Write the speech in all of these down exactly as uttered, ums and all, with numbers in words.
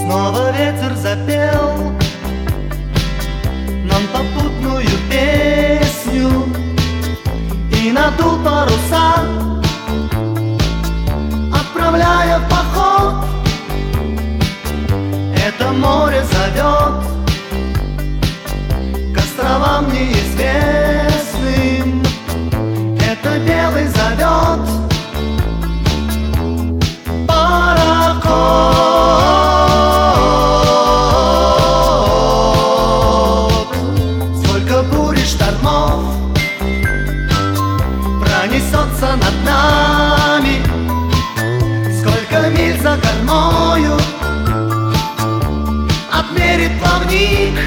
Снова ветер запел нам попутную песню и надул паруса, отправляя в поход. Это море зовет к островам неизвестным. Это белый зовет пароход. Сколько бурь и штормов пронесется над нами, сколько миль за кормою отмерит плавник,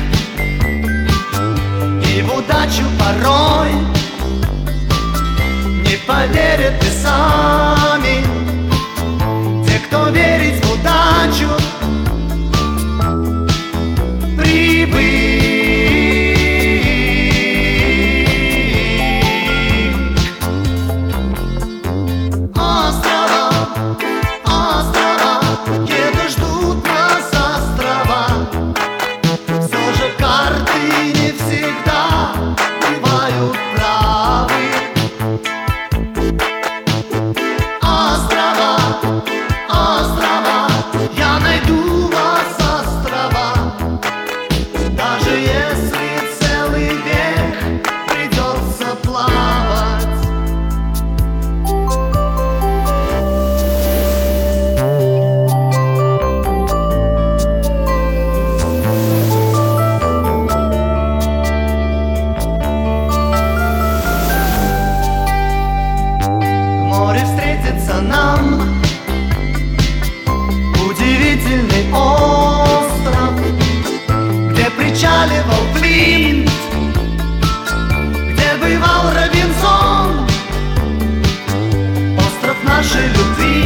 и в удачу порой не поверят и сами те, кто верит в удачу. Нам удивительный остров, где причаливал Флинт, где бывал Робинсон. Остров нашей любви,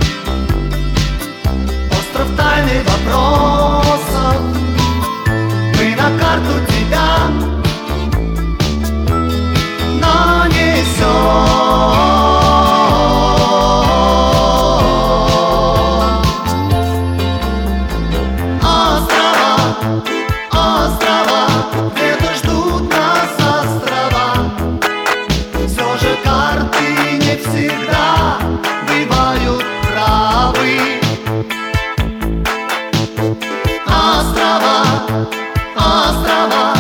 остров тайных вопросов. Мы на карту тебя нанесем. Всегда бывают правы. Острова, острова.